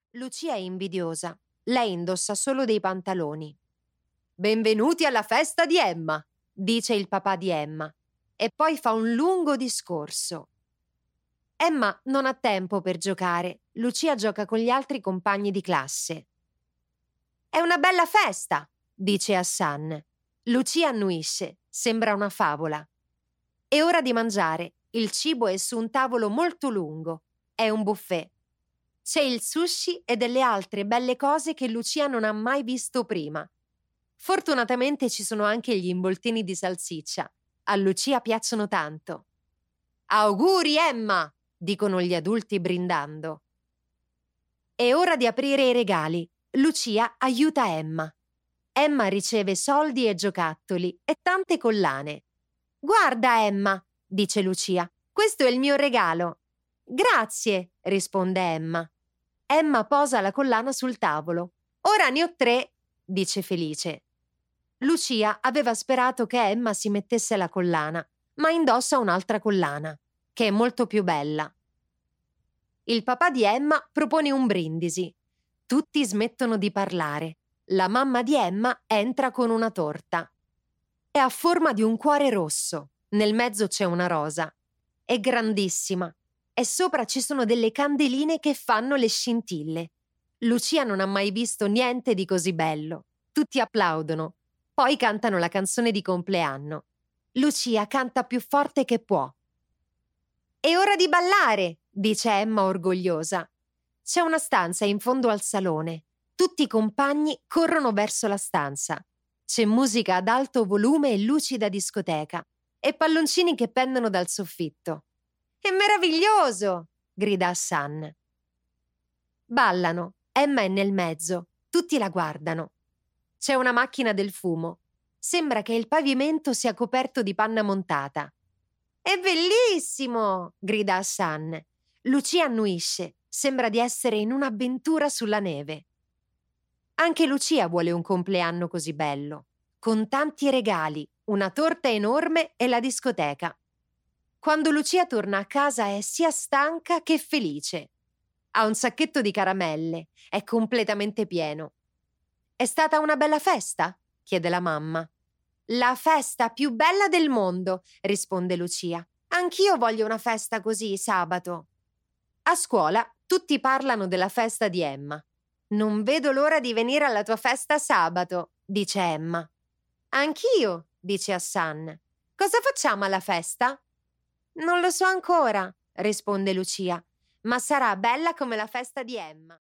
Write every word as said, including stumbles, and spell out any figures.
Lucia è invidiosa. Lei indossa solo dei pantaloni. «Benvenuti alla festa di Emma», dice il papà di Emma, e poi fa un lungo discorso. Emma non ha tempo per giocare. Lucia gioca con gli altri compagni di classe. «È una bella festa», dice Hassan. Lucia annuisce. Sembra una favola. È ora di mangiare. Il cibo è su un tavolo molto lungo. È un buffet. C'è il sushi e delle altre belle cose che Lucia non ha mai visto prima. Fortunatamente ci sono anche gli involtini di salsiccia. A Lucia piacciono tanto. «Auguri, Emma!» dicono gli adulti brindando. È ora di aprire i regali. Lucia aiuta Emma. Emma riceve soldi e giocattoli e tante collane. «Guarda, Emma», dice Lucia, «questo è il mio regalo». «Grazie», risponde Emma. Emma posa la collana sul tavolo. «Ora ne ho tre», dice felice. Lucia aveva sperato che Emma si mettesse la collana, ma indossa un'altra collana, che è molto più bella. Il papà di Emma propone un brindisi. Tutti smettono di parlare. La mamma di Emma entra con una torta. È a forma di un cuore rosso. Nel mezzo c'è una rosa. È grandissima. E sopra ci sono delle candeline che fanno le scintille. Lucia non ha mai visto niente di così bello. Tutti applaudono. Poi cantano la canzone di compleanno. Lucia canta più forte che può. «È ora di ballare», dice Emma orgogliosa. C'è una stanza in fondo al salone. Tutti i compagni corrono verso la stanza. C'è musica ad alto volume e luci da discoteca e palloncini che pendono dal soffitto. «È meraviglioso!» grida Hassan. Ballano. Emma è nel mezzo. Tutti la guardano. C'è una macchina del fumo. Sembra che il pavimento sia coperto di panna montata. «È bellissimo!» grida Hassan. Lucia annuisce. Sembra di essere in un'avventura sulla neve. Anche Lucia vuole un compleanno così bello, con tanti regali, una torta enorme e la discoteca. Quando Lucia torna a casa è sia stanca che felice. Ha un sacchetto di caramelle, è completamente pieno. «È stata una bella festa?» chiede la mamma. «La festa più bella del mondo», risponde Lucia. «Anch'io voglio una festa così sabato». A scuola tutti parlano della festa di Emma. «Non vedo l'ora di venire alla tua festa sabato», dice Emma. «Anch'io», dice Hassan. «Cosa facciamo alla festa?» «Non lo so ancora», risponde Lucia, «ma sarà bella come la festa di Emma».